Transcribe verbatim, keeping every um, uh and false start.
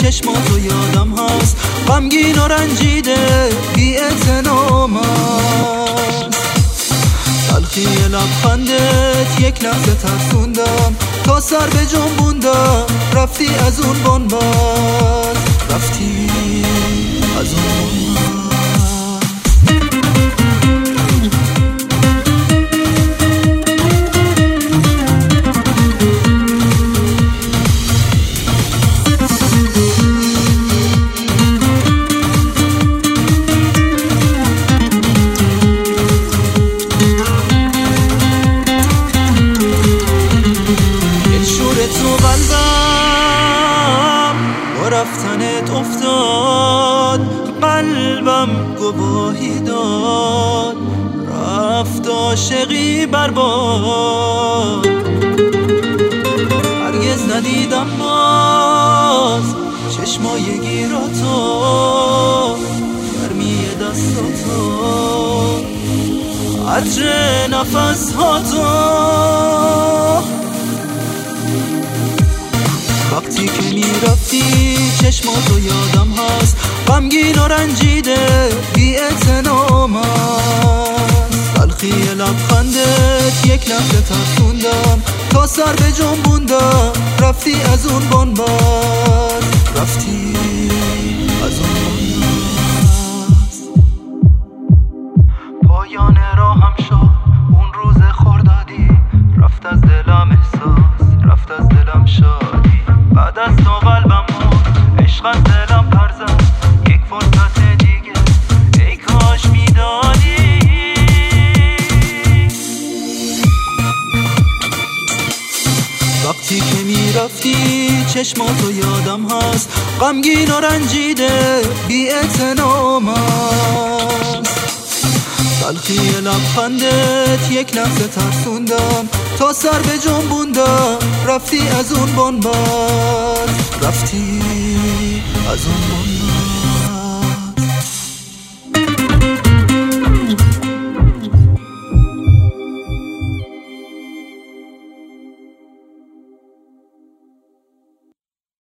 چشماتو یادم هست، غمگین و رنجیده بی اعتنام هست. تلخی لبخندت یک لحظه ترسوندم، تا سر به جنبوندم رفتی از اون بنبست، رفتی از اون بنبست. تو قلبم با رفتنت افتاد، قلبم گواهی داد رفت عاشقی برباد. هرگز ندیدم باز چشمای گیراتو، گرمی دستاتو، عطر نفسهاتو. وقتی که میرفتی چشماتو یادم هست، غمگین و رنجیده بی اعتنام هست. تلخی لبخندت یک لحظه ترسوندم، تا سر به جنبوندم رفتی از اون بنبست، رفتی از اون بنبست. پایان راهم شد اون روز خردادی، رفت از دلم احساس، رفت از دلم شادی. بعد از تو قلبم مرد، عشق از دلم پر زد، یک فرصت دیگه ای کاش میدادی. وقتی که میرفتی چشماتو یادم هست، غمگین و رنجیده بی اعتنام هست. تلخی لبخندت یک لحظه ترسوندم، تا سر به جنبوندم رفتی از اون بنبست، رفتی از اون بنبست.